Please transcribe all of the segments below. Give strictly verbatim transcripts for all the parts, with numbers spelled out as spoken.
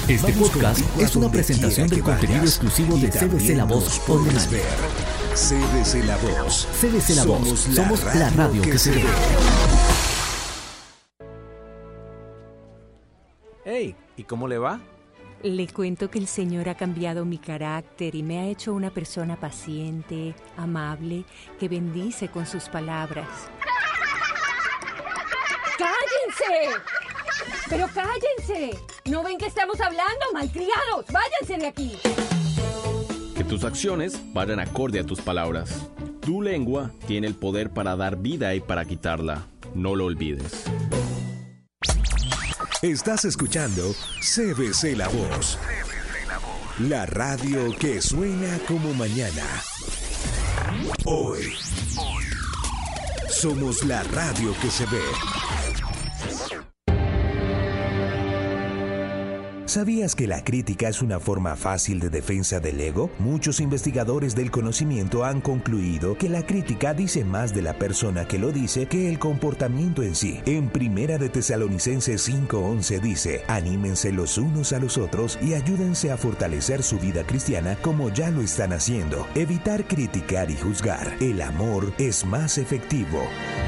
Este Vamos podcast contigo a es una donde presentación quiera del que contenido vayas. exclusivo de Y C B C también La nos Voz puedes On Demand. ver. C B C La Voz. C B C La Voz. Somos Somos la radio que se ve. Hey, ¿y cómo le va? Le cuento que el Señor ha cambiado mi carácter y me ha hecho una persona paciente, amable, que bendice con sus palabras. ¡Cállense! ¡Pero cállense! ¿No ven que estamos hablando, malcriados? ¡Váyanse de aquí! Que tus acciones vayan acorde a tus palabras. Tu lengua tiene el poder para dar vida y para quitarla. No lo olvides. Estás escuchando C B C La Voz. La radio que suena como mañana. Hoy. Somos la radio que se ve. ¿Sabías que la crítica es una forma fácil de defensa del ego? Muchos investigadores del conocimiento han concluido que la crítica dice más de la persona que lo dice que el comportamiento en sí. En Primera de Tesalonicenses cinco once dice: anímense los unos a los otros y ayúdense a fortalecer su vida cristiana como ya lo están haciendo. Evitar criticar y juzgar. El amor es más efectivo.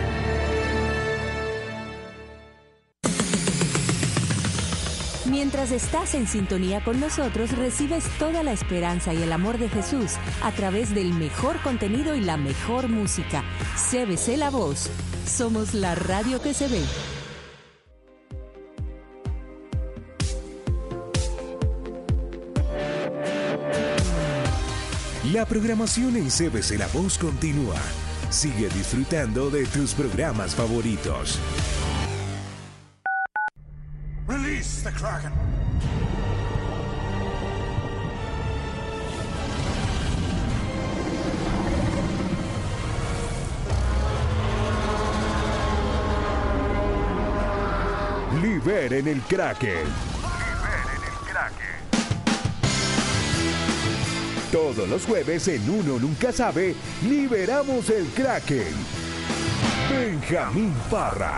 Mientras estás en sintonía con nosotros, recibes toda la esperanza y el amor de Jesús a través del mejor contenido y la mejor música. C B C La Voz. Somos la radio que se ve. La programación en C B C La Voz continúa. Sigue disfrutando de tus programas favoritos. Release the Kraken. Liberen el Kraken. Liberen el Kraken. Todos los jueves en Uno Nunca Sabe, liberamos el Kraken. Benjamín Parra.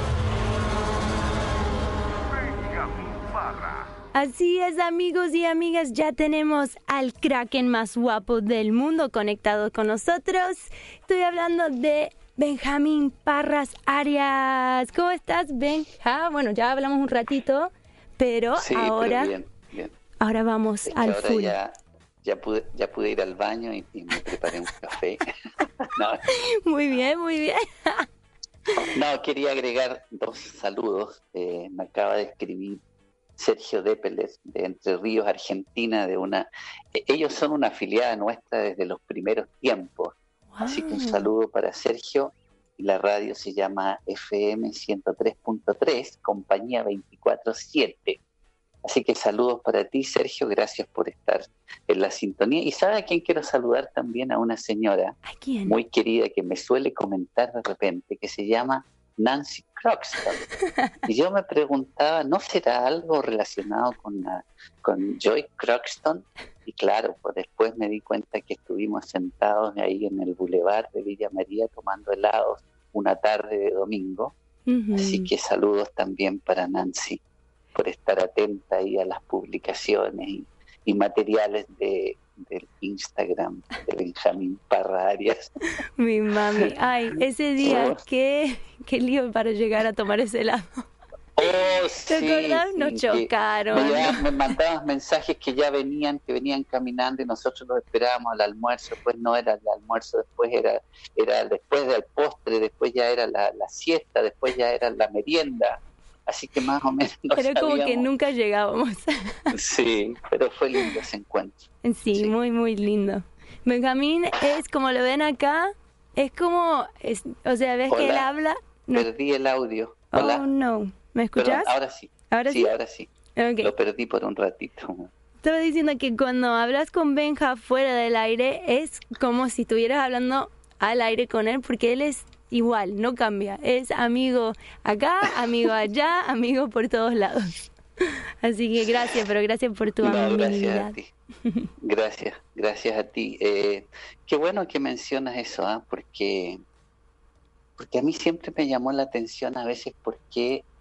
Así es, amigos y amigas, ya tenemos al Kraken más guapo del mundo conectado con nosotros. Estoy hablando de Benjamín Parras Arias. ¿Cómo estás, Benja? Bueno, ya hablamos un ratito, pero sí, ahora, pero bien, bien. ahora vamos Sí, al ahora full. Ya, ya, pude, ya pude ir al baño y, y me preparé un café. no, Muy bien, muy bien. no, quería agregar dos saludos. Eh, me acaba de escribir Sergio Dépeles, de Entre Ríos, Argentina, de una eh, ellos son una afiliada nuestra desde los primeros tiempos. Wow. Así que un saludo para Sergio. Y la radio se llama F M ciento tres punto tres, compañía veinticuatro siete. Así que saludos para ti, Sergio, gracias por estar en la sintonía. Y ¿sabe a quién quiero saludar también? A una señora muy querida que me suele comentar de repente, que se llama Nancy Croxton. Y yo me preguntaba, ¿no será algo relacionado con, la, con Joy Croxton? Y claro, pues después me di cuenta que estuvimos sentados ahí en el bulevar de Villa María tomando helados una tarde de domingo. Uh-huh. Así que saludos también para Nancy por estar atenta ahí a las publicaciones y, y materiales de del Instagram de Benjamín Parra Arias. Mi mami, ay, ese día, oh. qué, qué lío para llegar a tomar ese helado. Oh, ¿Te sí, acordás? sí, Nos chocaron. Me, llegaban, me mandaban mensajes que ya venían, que venían caminando y nosotros los esperábamos al almuerzo. Después no era el almuerzo, después era, era después del postre, después ya era la, la siesta, después ya era la merienda. Así que más o menos no Pero sabíamos. Como que nunca llegábamos. Sí, pero fue lindo ese encuentro. Sí, sí. muy, muy lindo. Benjamín es, como lo ven acá, es como, es, o sea, ¿ves Hola. que él habla? No. Perdí el audio. Hola. Oh, no. ¿Me escuchás? Perdón, ahora sí. ¿Ahora sí? Sí, ahora sí. Okay. Lo perdí por un ratito. Estaba diciendo que cuando hablas con Benja fuera del aire, es como si estuvieras hablando al aire con él, porque él es igual, no cambia. Es amigo acá, amigo allá, amigo por todos lados. Así que gracias, pero gracias por tu no, amabilidad. Gracias a ti. Gracias, gracias a ti. Eh, qué bueno que mencionas eso, ¿eh? porque, porque a mí siempre me llamó la atención a veces por qué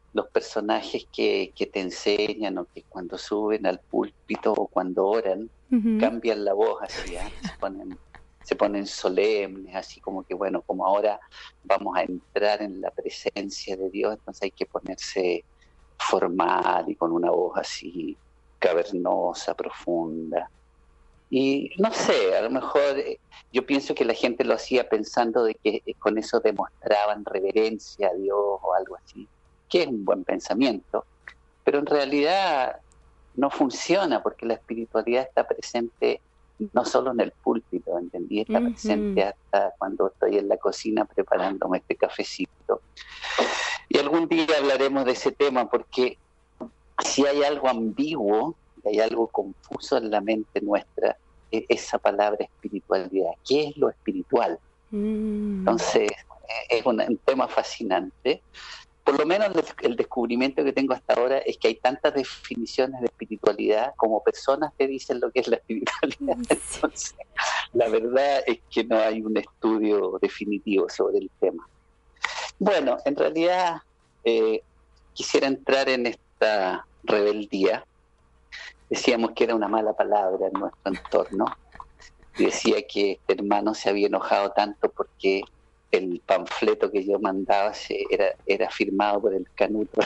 los personajes que, que te enseñan o que cuando suben al púlpito o cuando oran, uh-huh. cambian la voz así, ¿eh? se ponen, se ponen solemnes, así como que bueno, como ahora vamos a entrar en la presencia de Dios, entonces hay que ponerse formal y con una voz así cavernosa, profunda. Y no sé, a lo mejor eh, yo pienso que la gente lo hacía pensando de que eh, con eso demostraban reverencia a Dios o algo así, que es un buen pensamiento, pero en realidad no funciona porque la espiritualidad está presente no solo en el púlpito, ¿entendí? Está uh-huh. presente hasta cuando estoy en la cocina preparándome este cafecito. Y algún día hablaremos de ese tema porque si hay algo ambiguo, hay algo confuso en la mente nuestra, es esa palabra espiritualidad. ¿Qué es lo espiritual? Mm. Entonces, es un, un tema fascinante. Por lo menos el descubrimiento que tengo hasta ahora es que hay tantas definiciones de espiritualidad como personas que dicen lo que es la espiritualidad. Entonces, la verdad es que no hay un estudio definitivo sobre el tema. Bueno, en realidad eh, quisiera entrar en esta rebeldía. Decíamos que era una mala palabra en nuestro entorno. Y decía que este hermano se había enojado tanto porque el panfleto que yo mandaba se, era, era firmado por el Canuto.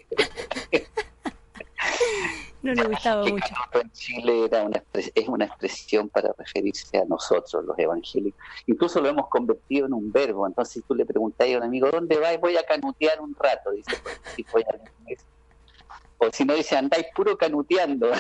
No le gustaba que mucho. Canuto en Chile era una, es una expresión para referirse a nosotros, los evangélicos. Incluso lo hemos convertido en un verbo. Entonces tú le preguntas a un amigo, ¿dónde vas? Voy a canutear un rato. Dice, pues, si voy a... O si no, dice, andáis puro canuteando.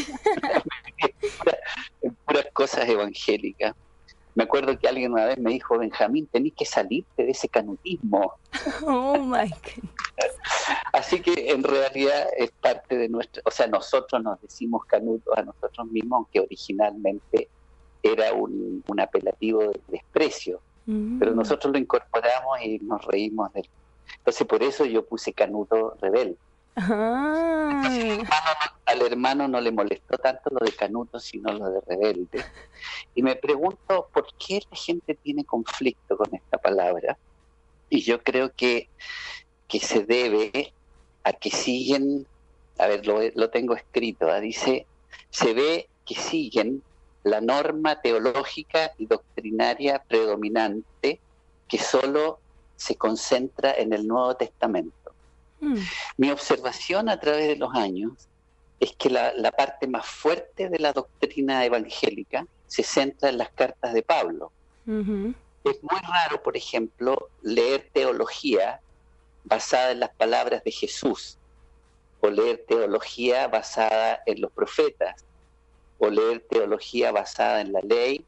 En puras cosas evangélicas. Me acuerdo que alguien una vez me dijo, Benjamín, tenés que salirte de ese canutismo. Oh my God. Así que en realidad es parte de nuestra, o sea, nosotros nos decimos canutos a nosotros mismos, aunque originalmente era un, un apelativo de desprecio, mm. pero nosotros lo incorporamos y nos reímos de él. Entonces por eso yo puse Canuto rebelde. Ah. Entonces, al, hermano, al hermano no le molestó tanto lo de Canuto, sino lo de rebelde. Y me pregunto por qué la gente tiene conflicto con esta palabra. Y yo creo que, que se debe a que siguen, a ver, lo, lo tengo escrito, ¿eh? Dice, se ve que siguen la norma teológica y doctrinaria predominante que solo se concentra en el Nuevo Testamento. Mm. Mi observación a través de los años es que la, la parte más fuerte de la doctrina evangélica se centra en las cartas de Pablo. Uh-huh. Es muy raro, por ejemplo, leer teología basada en las palabras de Jesús, o leer teología basada en los profetas, o leer teología basada en la ley.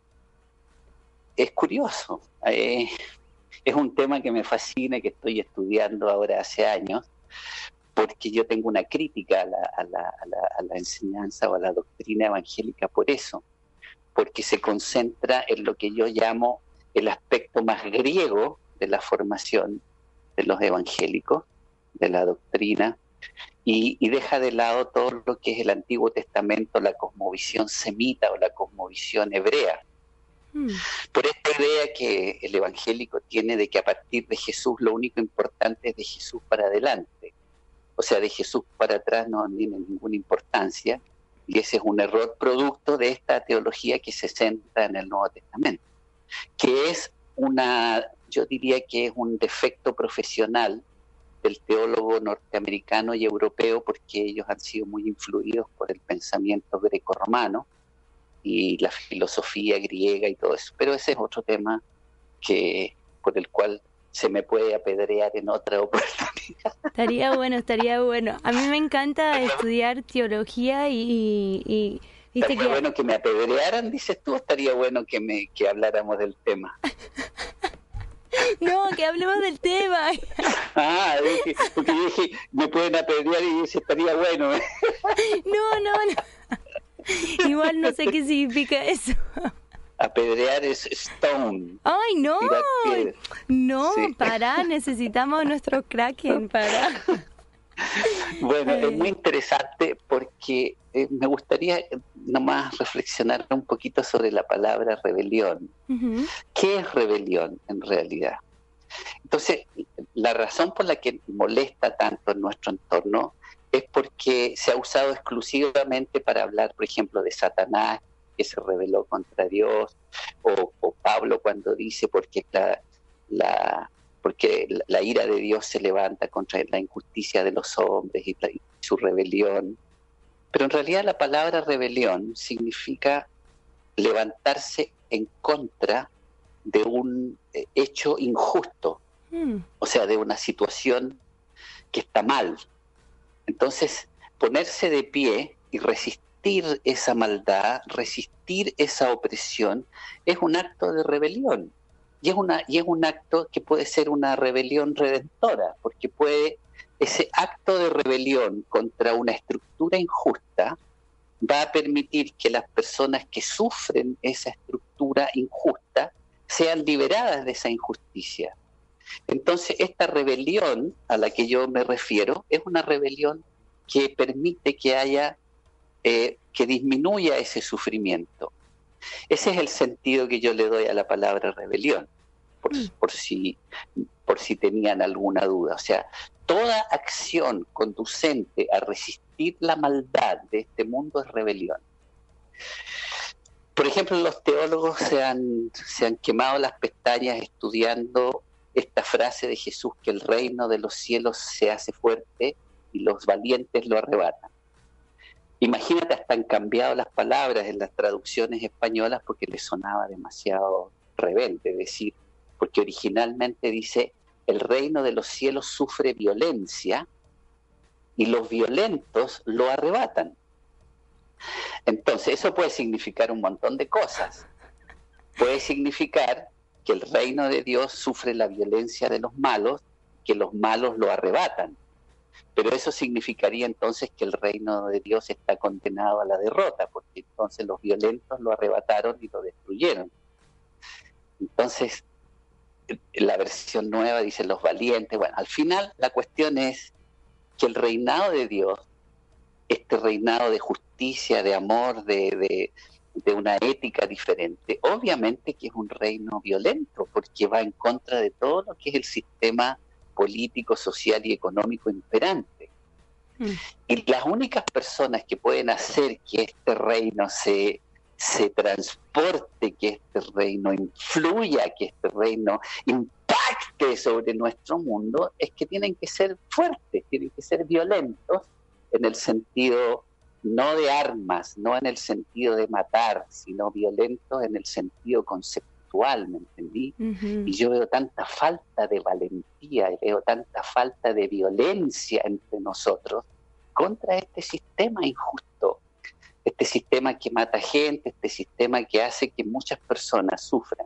Es curioso. Eh, es un tema que me fascina y que estoy estudiando ahora hace años, porque yo tengo una crítica a la, a, la, a, la, a la enseñanza o a la doctrina evangélica por eso, porque se concentra en lo que yo llamo el aspecto más griego de la formación de los evangélicos, de la doctrina, y, y deja de lado todo lo que es el Antiguo Testamento, la cosmovisión semita o la cosmovisión hebrea. Hmm. Por esta idea que el evangélico tiene de que a partir de Jesús lo único importante es de Jesús para adelante. O sea, de Jesús para atrás no tiene ninguna importancia, y ese es un error producto de esta teología que se centra en el Nuevo Testamento, que es una, yo diría que es un defecto profesional del teólogo norteamericano y europeo, porque ellos han sido muy influidos por el pensamiento greco-romano y la filosofía griega y todo eso. Pero ese es otro tema que por el cual se me puede apedrear en otra oportunidad. Estaría bueno, estaría bueno. A mí me encanta estudiar teología y... y, y estaría que... bueno que me apedrearan, dices tú, estaría bueno que me que habláramos del tema. No, que hablemos del tema. Ah, dije, porque yo dije, me pueden apedrear y dice, estaría bueno. No, no, no. Igual no sé qué significa eso. Apedrear es stone. ¡Ay, no! No, sí. Pará, necesitamos nuestro Kraken, pará. Bueno, eh. es muy interesante porque eh, me gustaría nomás reflexionar un poquito sobre la palabra rebelión. Uh-huh. ¿Qué es rebelión en realidad? Entonces, la razón por la que molesta tanto en nuestro entorno es porque se ha usado exclusivamente para hablar, por ejemplo, de Satanás, que se rebeló contra Dios, o, o Pablo cuando dice porque la, la, porque la ira de Dios se levanta contra la injusticia de los hombres y, la, y su rebelión. Pero en realidad la palabra rebelión significa levantarse en contra de un eh, hecho injusto, mm. o sea, de una situación que está mal. Entonces, ponerse de pie y resistir esa maldad, resistir esa opresión, es un acto de rebelión. Y es, una, y es un acto que puede ser una rebelión redentora, porque puede, ese acto de rebelión contra una estructura injusta va a permitir que las personas que sufren esa estructura injusta sean liberadas de esa injusticia. Entonces, esta rebelión a la que yo me refiero es una rebelión que permite que haya, eh, que disminuya ese sufrimiento. Ese es el sentido que yo le doy a la palabra rebelión, por, por, si, por si tenían alguna duda. O sea, toda acción conducente a resistir la maldad de este mundo es rebelión. Por ejemplo, los teólogos se han, se han quemado las pestañas estudiando esta frase de Jesús, que el reino de los cielos se hace fuerte y los valientes lo arrebatan. Imagínate, hasta han cambiado las palabras en las traducciones españolas porque les sonaba demasiado rebelde decir, porque originalmente dice, el reino de los cielos sufre violencia y los violentos lo arrebatan. Entonces, eso puede significar un montón de cosas. Puede significar que el reino de Dios sufre la violencia de los malos, que los malos lo arrebatan. Pero eso significaría entonces que el reino de Dios está condenado a la derrota, porque entonces los violentos lo arrebataron y lo destruyeron. Entonces, la versión nueva dice los valientes. Bueno, al final la cuestión es que el reinado de Dios, este reinado de justicia, de amor, de, de, de una ética diferente, obviamente que es un reino violento, porque va en contra de todo lo que es el sistema político, social y económico imperante. Mm. Y las únicas personas que pueden hacer que este reino se, se transporte, que este reino influya, que este reino impacte sobre nuestro mundo, es que tienen que ser fuertes, tienen que ser violentos, en el sentido no de armas, no en el sentido de matar, sino violentos en el sentido conceptual, ¿me entendí? Uh-huh. Y yo veo tanta falta de valentía, y veo tanta falta de violencia entre nosotros contra este sistema injusto, este sistema que mata gente, este sistema que hace que muchas personas sufran.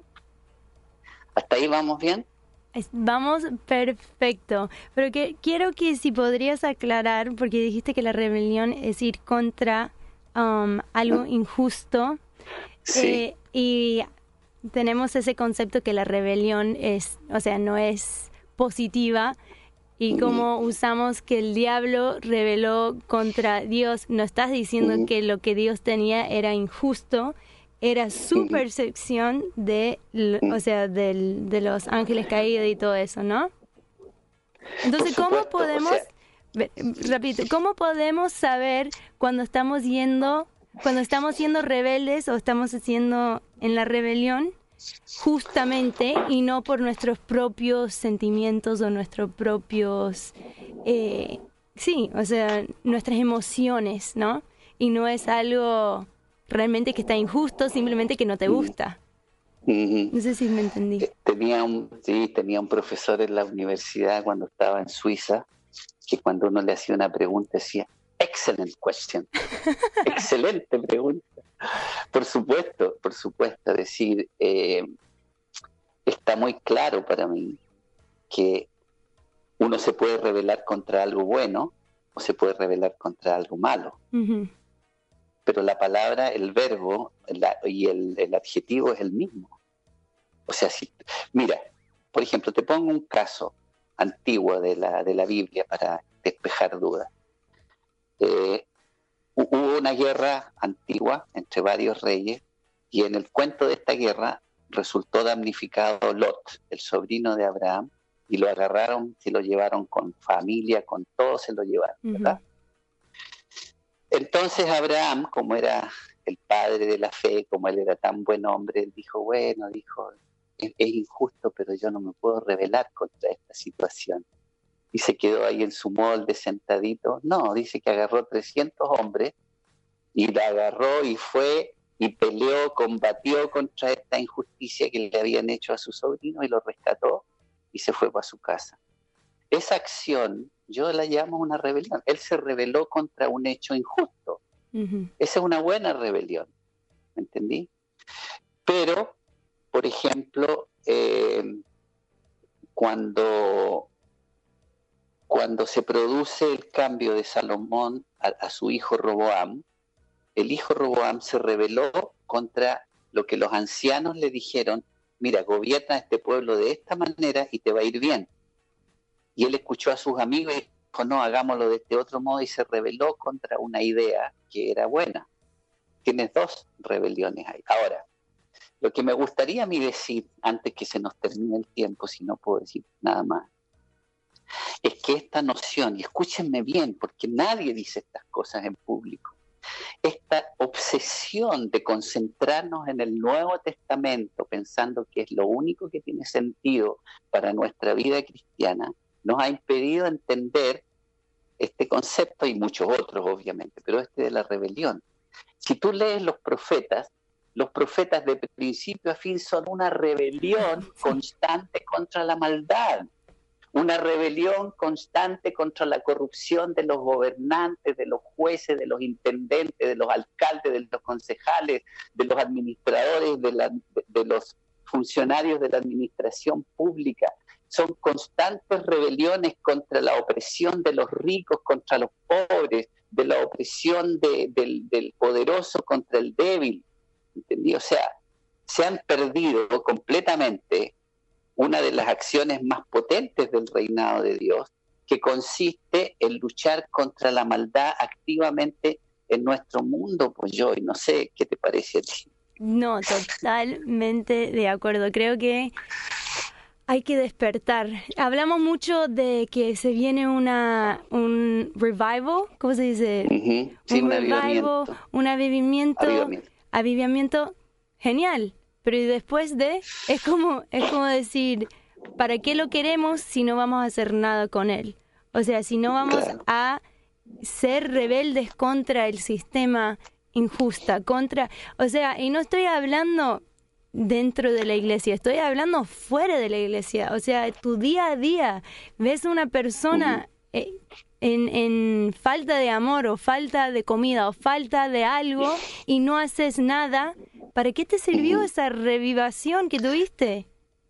¿Hasta ahí vamos bien? Vamos perfecto, pero que quiero que si podrías aclarar, porque dijiste que la rebelión es ir contra um, algo injusto, sí. eh, y tenemos ese concepto que la rebelión es, o sea, no es positiva, y como usamos que el diablo rebeló contra Dios, no estás diciendo uh-huh. que lo que Dios tenía era injusto, era su percepción de, o sea, del, de los ángeles caídos y todo eso, ¿no? Entonces, ¿cómo podemos, o sea... repito, cómo podemos saber cuando estamos yendo, cuando estamos siendo rebeldes o estamos haciendo en la rebelión justamente y no por nuestros propios sentimientos o nuestros propios, eh, sí, o sea, nuestras emociones, ¿no? Y no es algo realmente que está injusto, simplemente que no te gusta. Uh-huh. No sé si me entendí. Tenía un, sí, tenía un profesor en la universidad cuando estaba en Suiza, que cuando uno le hacía una pregunta decía, excellent question, excelente pregunta. Por supuesto, por supuesto, es decir, eh, está muy claro para mí que uno se puede rebelar contra algo bueno o se puede rebelar contra algo malo. Uh-huh. Pero la palabra, el verbo la, y el, el adjetivo es el mismo. O sea, si, mira, por ejemplo, te pongo un caso antiguo de la, de la Biblia para despejar dudas. Eh, hubo una guerra antigua entre varios reyes y en el cuento de esta guerra resultó damnificado Lot, el sobrino de Abraham, y lo agarraron, se lo llevaron con familia, con todo se lo llevaron, ¿verdad? Uh-huh. Entonces Abraham, como era el padre de la fe, como él era tan buen hombre, él dijo, bueno, dijo, es, es injusto, pero yo no me puedo rebelar contra esta situación. Y se quedó ahí en su molde sentadito. No, dice que agarró trescientos hombres y la agarró y fue y peleó, combatió contra esta injusticia que le habían hecho a su sobrino y lo rescató y se fue para su casa. Esa acción yo la llamo una rebelión. Él se rebeló contra un hecho injusto. Uh-huh. Esa es una buena rebelión, ¿me entendí? Pero, por ejemplo, eh, cuando... Cuando se produce el cambio de Salomón a, a su hijo Roboam, el hijo Roboam se rebeló contra lo que los ancianos le dijeron, mira, gobierna este pueblo de esta manera y te va a ir bien. Y él escuchó a sus amigos y dijo, no, hagámoslo de este otro modo, y se rebeló contra una idea que era buena. Tienes dos rebeliones ahí. Ahora, lo que me gustaría a mí decir, antes que se nos termine el tiempo, si no puedo decir nada más, es que esta noción, y escúchenme bien, porque nadie dice estas cosas en público, esta obsesión de concentrarnos en el Nuevo Testamento, pensando que es lo único que tiene sentido para nuestra vida cristiana, nos ha impedido entender este concepto y muchos otros, obviamente, pero este de la rebelión. Si tú lees los profetas, los profetas de principio a fin son una rebelión constante contra la maldad. Una rebelión constante contra la corrupción de los gobernantes, de los jueces, de los intendentes, de los alcaldes, de los concejales, de los administradores, de, la, de, de los funcionarios de la administración pública. Son constantes rebeliones contra la opresión de los ricos, contra los pobres, de la opresión de, del, del poderoso contra el débil. ¿Entendí? O sea, se han perdido completamente una de las acciones más potentes del reinado de Dios, que consiste en luchar contra la maldad activamente en nuestro mundo, pues yo, y no sé, ¿qué te parece a ti? No, totalmente de acuerdo. Creo que hay que despertar. Hablamos mucho de que se viene una un revival, ¿cómo se dice? Uh-huh. Sí, un, un revival, avivamiento. Un avivamiento, avivamiento. Avivamiento genial. Pero después de, es como, es como decir, ¿para qué lo queremos si no vamos a hacer nada con él? O sea, si no vamos claro. a ser rebeldes contra el sistema injusta, contra, o sea, y no estoy hablando dentro de la iglesia, estoy hablando fuera de la iglesia. O sea, tu día a día, ves una persona eh, en, en falta de amor o falta de comida o falta de algo y no haces nada. ¿Para qué te sirvió esa revivación que tuviste?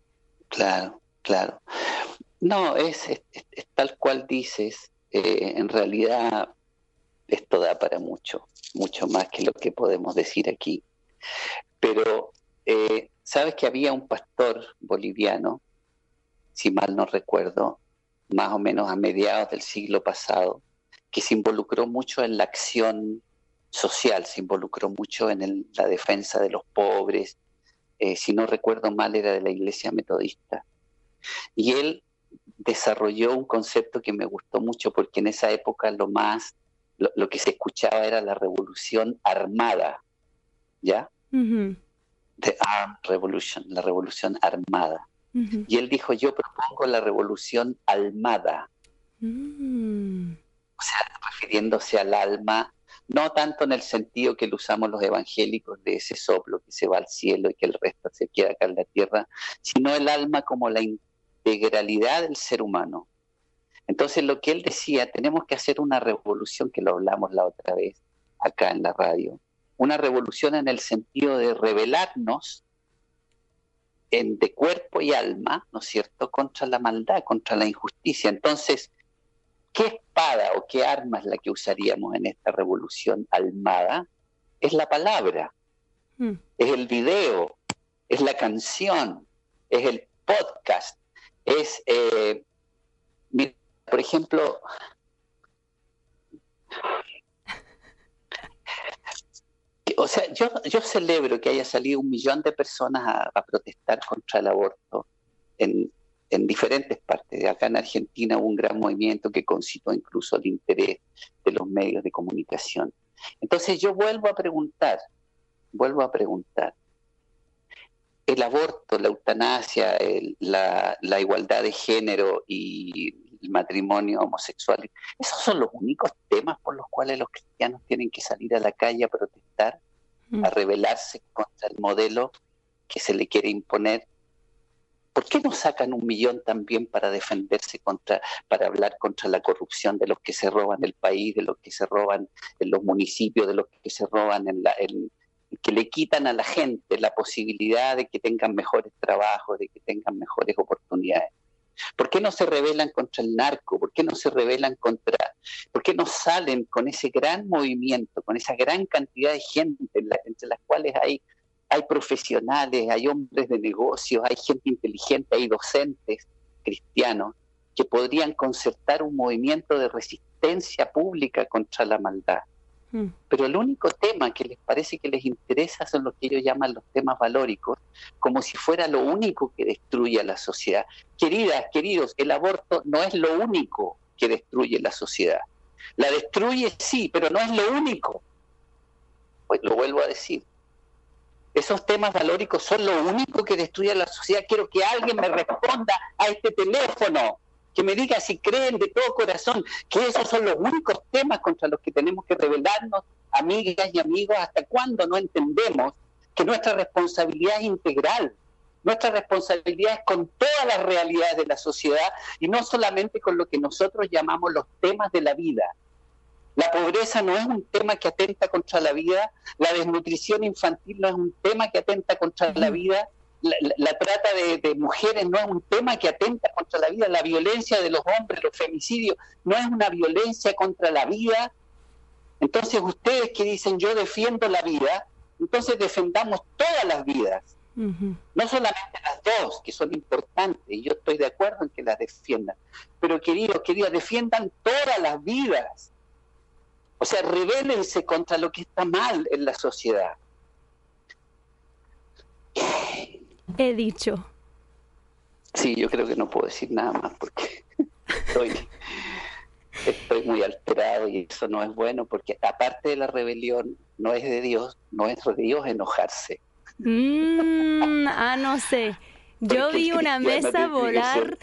Claro, claro. No, es, es, es tal cual dices. Eh, en realidad, esto da para mucho, mucho más que lo que podemos decir aquí. Pero, eh, ¿sabes que había un pastor boliviano, si mal no recuerdo, más o menos a mediados del siglo pasado, que se involucró mucho en la acción social, se involucró mucho en el, la defensa de los pobres, eh, si no recuerdo mal era de la Iglesia Metodista, y él desarrolló un concepto que me gustó mucho porque en esa época lo más, lo, lo que se escuchaba era la revolución armada, ¿ya? Uh-huh. The Armed Revolution, la revolución armada. Uh-huh. Y él dijo, yo propongo la revolución almada, uh-huh. o sea, refiriéndose al alma, no tanto en el sentido que lo usamos los evangélicos de ese soplo que se va al cielo y que el resto se queda acá en la tierra, sino el alma como la integralidad del ser humano. Entonces lo que él decía, tenemos que hacer una revolución, que lo hablamos la otra vez acá en la radio, una revolución en el sentido de rebelarnos en, de cuerpo y alma, ¿no es cierto?, contra la maldad, contra la injusticia. Entonces, ¿qué espada o qué arma es la que usaríamos en esta revolución almada? Es la palabra, mm. es el video, es la canción, es el podcast, es, eh, mira, por ejemplo, o sea, yo, yo celebro que haya salido un millón de personas a, a protestar contra el aborto en, en diferentes partes. Acá en Argentina hubo un gran movimiento que concitó incluso el interés de los medios de comunicación. Entonces yo vuelvo a preguntar, vuelvo a preguntar, el aborto, la eutanasia, el, la, la igualdad de género y el matrimonio homosexual, ¿esos son los únicos temas por los cuales los cristianos tienen que salir a la calle a protestar, mm. a rebelarse contra el modelo que se le quiere imponer? ¿Por qué no sacan un millón también para defenderse contra, para hablar contra la corrupción de los que se roban el país, de los que se roban en los municipios, de los que se roban en la, en, que le quitan a la gente la posibilidad de que tengan mejores trabajos, de que tengan mejores oportunidades? ¿Por qué no se rebelan contra el narco? ¿Por qué no se rebelan contra, por qué no salen con ese gran movimiento, con esa gran cantidad de gente en la, entre las cuales hay Hay profesionales, hay hombres de negocios, hay gente inteligente, hay docentes cristianos que podrían concertar un movimiento de resistencia pública contra la maldad? Mm. Pero el único tema que les parece que les interesa son los que ellos llaman los temas valóricos, como si fuera lo único que destruye a la sociedad. Queridas, queridos, el aborto no es lo único que destruye la sociedad. La destruye sí, pero no es lo único. Pues lo vuelvo a decir. ¿Esos temas valóricos son lo único que destruye a la sociedad? Quiero que alguien me responda a este teléfono, que me diga si creen de todo corazón que esos son los únicos temas contra los que tenemos que rebelarnos, amigas y amigos. ¿Hasta cuándo no entendemos que nuestra responsabilidad es integral? Nuestra responsabilidad es con todas las realidades de la sociedad y no solamente con lo que nosotros llamamos los temas de la vida. La pobreza no es un tema que atenta contra la vida, la desnutrición infantil no es un tema que atenta contra la vida, la, la, la trata de, de mujeres no es un tema que atenta contra la vida, la violencia de los hombres, los femicidios, no es una violencia contra la vida. Entonces ustedes que dicen yo defiendo la vida, entonces defendamos todas las vidas, uh-huh. no solamente las dos, que son importantes, y yo estoy de acuerdo en que las defiendan, pero queridos, queridas, defiendan todas las vidas. O sea, rebélense contra lo que está mal en la sociedad. He dicho. Sí, yo creo que no puedo decir nada más porque estoy, estoy muy alterado y eso no es bueno porque aparte de la rebelión, no es de Dios, no es de Dios enojarse. Mm, ah, no sé. Yo vi una mesa volar.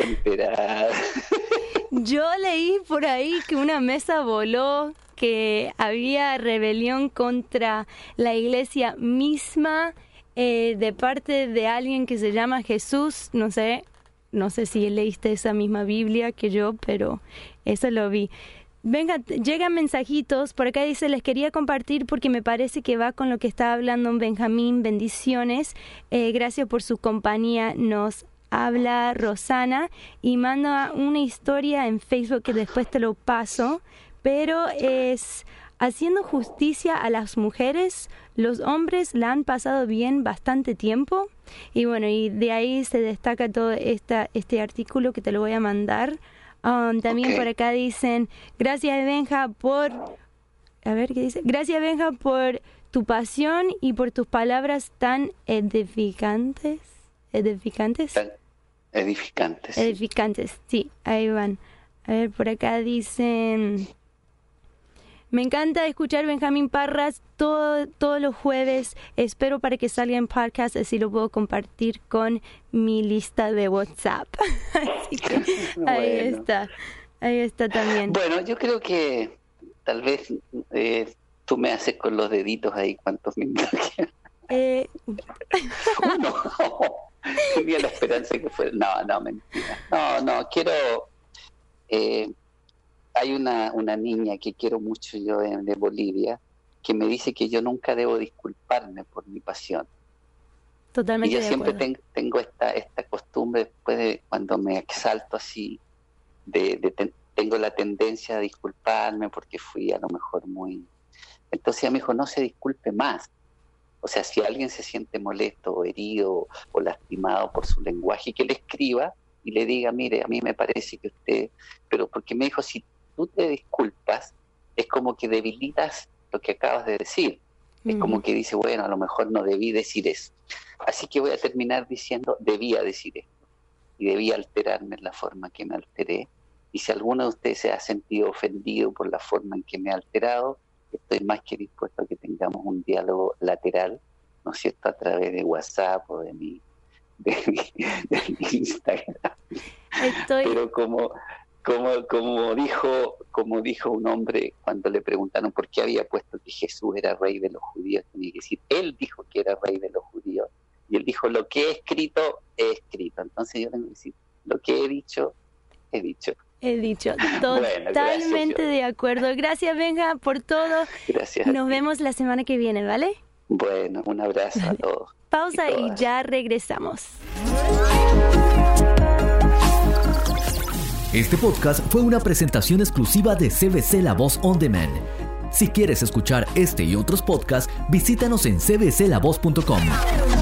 Yo leí por ahí que una mesa voló, que había rebelión contra la iglesia misma eh, de parte de alguien que se llama Jesús. No sé, no sé si leíste esa misma Biblia que yo, pero eso lo vi. Venga, llegan mensajitos, por acá dice, les quería compartir porque me parece que va con lo que está hablando Benjamín, bendiciones, eh, gracias por su compañía, nos habla Rosana y manda una historia en Facebook que después te lo paso, pero es haciendo justicia a las mujeres, los hombres la han pasado bien bastante tiempo y bueno, y de ahí se destaca todo esta, este artículo que te lo voy a mandar. Um, también okay. Por acá dicen, gracias Benja por, a ver qué dice, gracias Benja por tu pasión y por tus palabras tan edificantes, edificantes, edificantes, edificantes, sí, ahí van. A ver, por acá dicen, me encanta escuchar Benjamín Parras todo, todos los jueves. Espero para que salga en podcast, así lo puedo compartir con mi lista de WhatsApp. Así que bueno. Ahí está, ahí está también. Bueno, yo creo que tal vez eh, tú me haces con los deditos ahí cuántos minutos quedan. Eh... Uno. Tenía la esperanza que fuera. No, no, mentira. No, no, quiero... Eh, hay una, una niña que quiero mucho yo de, de Bolivia que me dice que yo nunca debo disculparme por mi pasión. Totalmente. Y yo de siempre acuerdo. ten, tengo esta esta costumbre después de cuando me exalto así, de, de ten, tengo la tendencia a disculparme porque fui a lo mejor muy... Entonces ella me dijo, no se disculpe más. O sea, si alguien se siente molesto o herido o lastimado por su lenguaje, que le escriba y le diga, mire, a mí me parece que usted... Pero porque me dijo, si tú te disculpas, es como que debilitas lo que acabas de decir. Es uh-huh. como que dice, bueno, a lo mejor no debí decir eso. Así que voy a terminar diciendo, debía decir esto. y debí alterarme en la forma que me alteré. Y si alguno de ustedes se ha sentido ofendido por la forma en que me he alterado, estoy más que dispuesto a que tengamos un diálogo lateral, ¿no es cierto?, a través de WhatsApp o de mi, de mi, de mi Instagram. Estoy... Pero como, como, como, dijo, como dijo un hombre cuando le preguntaron por qué había puesto que Jesús era rey de los judíos, tenía que decir, él dijo que era rey de los judíos, y él dijo, lo que he escrito, he escrito. Entonces yo tengo que decir, lo que he dicho, he dicho. He dicho, totalmente bueno, gracias, de acuerdo. Gracias, Benja, por todo. Gracias. Nos vemos la semana que viene, ¿vale? Bueno, un abrazo a todos. Pausa y, y ya regresamos. Este podcast fue una presentación exclusiva de C B C La Voz On Demand. Si quieres escuchar este y otros podcasts, visítanos en c b c la voz punto com.